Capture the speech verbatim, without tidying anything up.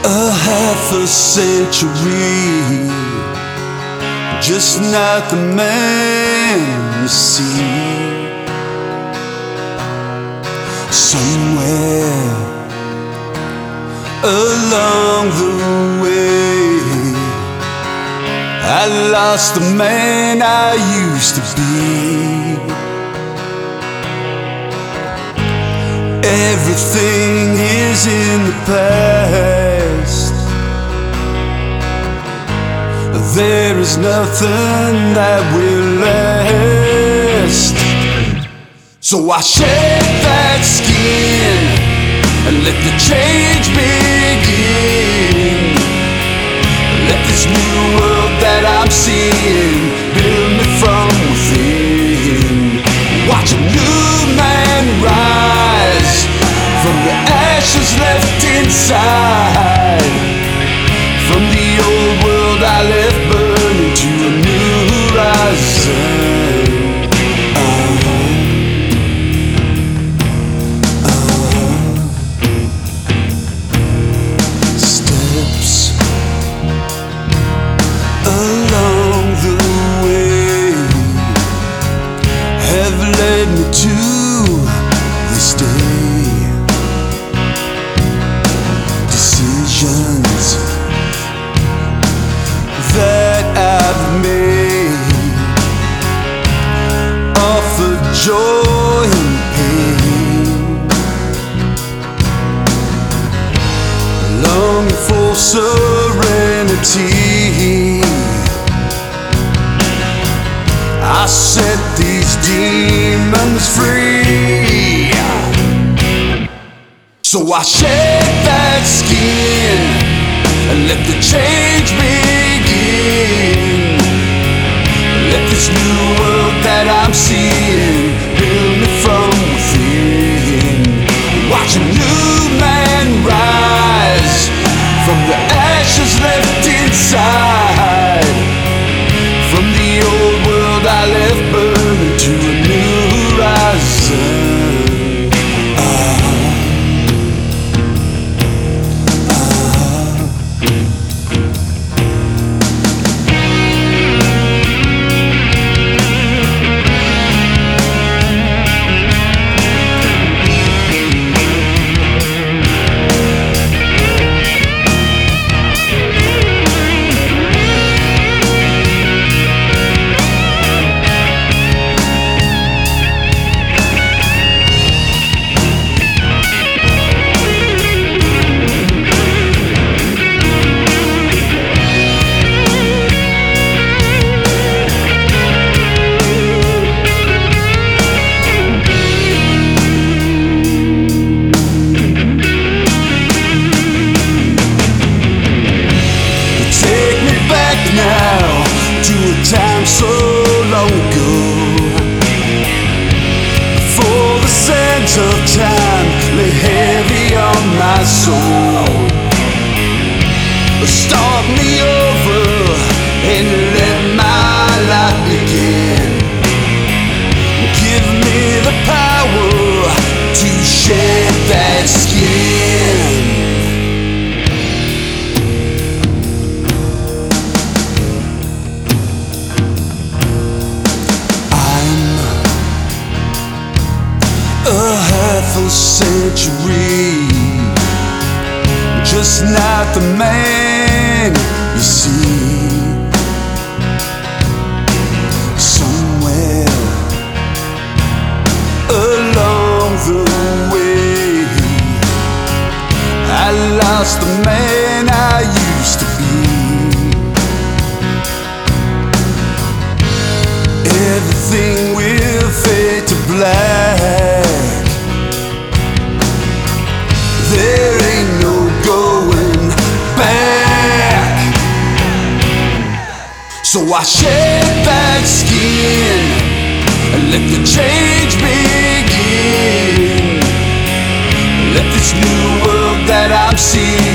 A half a century, just not the man you see. Somewhere along the way, I lost the man I used to be. Everything is in the past. There is nothing that will last. So I shed that skin and let the change begin. Let this new world that I'm seeing build me from within. Watch a new man rise from the ashes left inside. From the old world I left burning to a new horizon. Led me to this day. Decisions that I've made offer joy and pain, longing for serenity. I set these demons free. So I shed that skin and let the change begin. Let this new world that I'm seeing build me from within. Watch a new man rise from the ashes left inside. From the old world I left burning to a new horizon. Ah, now to a time so long ago, before the sands of time lay heavy on my soul. Start me over and let my life begin. Give me the power to shed that skin. A half a century, just not the man you see. Somewhere along the way, I lost the man I used to be. Everything will fade to black. There ain't no going back. So I shed that skin and let the change begin. Let this new world that I'm seeing